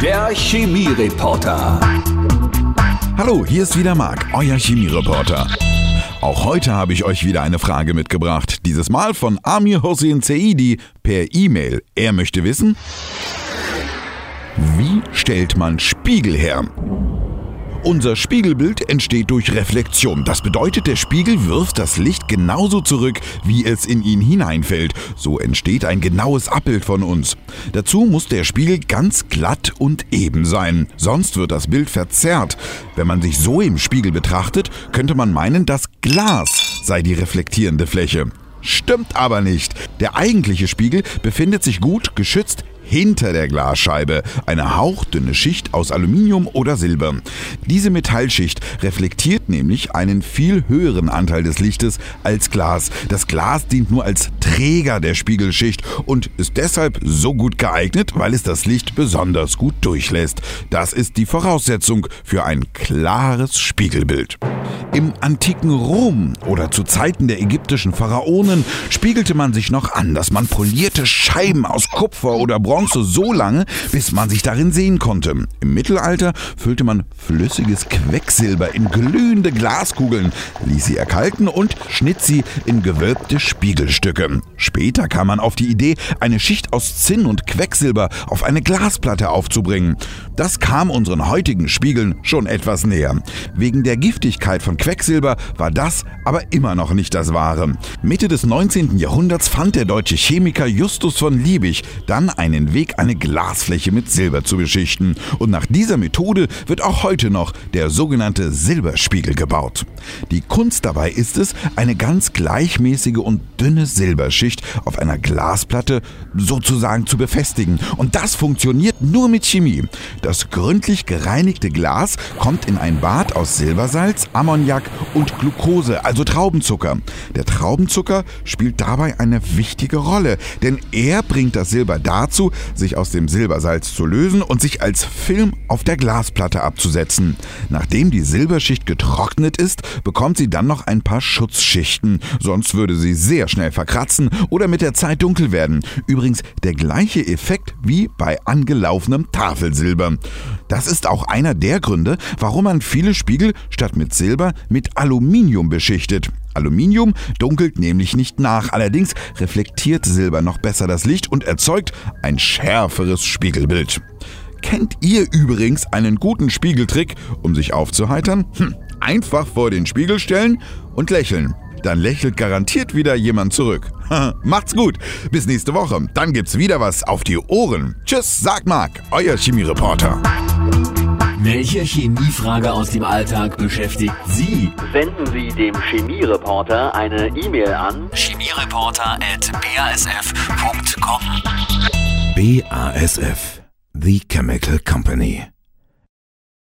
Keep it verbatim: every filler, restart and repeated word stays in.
Der Chemiereporter. Hallo, hier ist wieder Marc, euer Chemiereporter. Auch heute habe ich euch wieder eine Frage mitgebracht. Dieses Mal von Amir Hossein Zeidi per E-Mail. Er möchte wissen: Wie stellt man Spiegel her? Unser Spiegelbild entsteht durch Reflexion. Das bedeutet, der Spiegel wirft das Licht genauso zurück, wie es in ihn hineinfällt. So entsteht ein genaues Abbild von uns. Dazu muss der Spiegel ganz glatt und eben sein. Sonst wird das Bild verzerrt. Wenn man sich so im Spiegel betrachtet, könnte man meinen, das Glas sei die reflektierende Fläche. Stimmt aber nicht. Der eigentliche Spiegel befindet sich gut geschützt hinter der Glasscheibe, eine hauchdünne Schicht aus Aluminium oder Silber. Diese Metallschicht reflektiert nämlich einen viel höheren Anteil des Lichtes als Glas. Das Glas dient nur als Träger der Spiegelschicht und ist deshalb so gut geeignet, weil es das Licht besonders gut durchlässt. Das ist die Voraussetzung für ein klares Spiegelbild. Im antiken Rom oder zu Zeiten der ägyptischen Pharaonen spiegelte man sich noch anders. Man polierte Scheiben aus Kupfer oder Bronze so lange, bis man sich darin sehen konnte. Im Mittelalter füllte man flüssiges Quecksilber in glühende Glaskugeln, ließ sie erkalten und schnitt sie in gewölbte Spiegelstücke. Später kam man auf die Idee, eine Schicht aus Zinn und Quecksilber auf eine Glasplatte aufzubringen. Das kam unseren heutigen Spiegeln schon etwas näher. Wegen der Giftigkeit von Quecksilber war das aber immer noch nicht das Wahre. Mitte des neunzehnten Jahrhunderts fand der deutsche Chemiker Justus von Liebig dann einen Weg, eine Glasfläche mit Silber zu beschichten. Und nach dieser Methode wird auch heute noch der sogenannte Silberspiegel gebaut. Die Kunst dabei ist es, eine ganz gleichmäßige und dünne Silberschicht auf einer Glasplatte sozusagen zu befestigen. Und das funktioniert nur mit Chemie. Das gründlich gereinigte Glas kommt in ein Bad aus Silbersalz, Ammoniak und Glucose, also Traubenzucker. Der Traubenzucker spielt dabei eine wichtige Rolle, denn er bringt das Silber dazu, sich aus dem Silbersalz zu lösen und sich als Film auf der Glasplatte abzusetzen. Nachdem die Silberschicht getrocknet ist, bekommt sie dann noch ein paar Schutzschichten, sonst würde sie sehr schnell verkratzen oder mit der Zeit dunkel werden. Übrigens der gleiche Effekt wie bei angelaufenem Tafelsilber. Das ist auch einer der Gründe, warum man viele Spiegel statt mit Silber mit Aluminium beschichtet. Aluminium dunkelt nämlich nicht nach, allerdings reflektiert Silber noch besser das Licht und erzeugt ein schärferes Spiegelbild. Kennt ihr übrigens einen guten Spiegeltrick, um sich aufzuheitern? Hm, einfach vor den Spiegel stellen und lächeln. Dann lächelt garantiert wieder jemand zurück. Macht's gut, bis nächste Woche. Dann gibt's wieder was auf die Ohren. Tschüss, sagt Marc, euer Chemiereporter. Welche Chemiefrage aus dem Alltag beschäftigt Sie? Senden Sie dem Chemiereporter eine E-Mail an chemiereporter at b a s f punkt com. B A S F, The Chemical Company.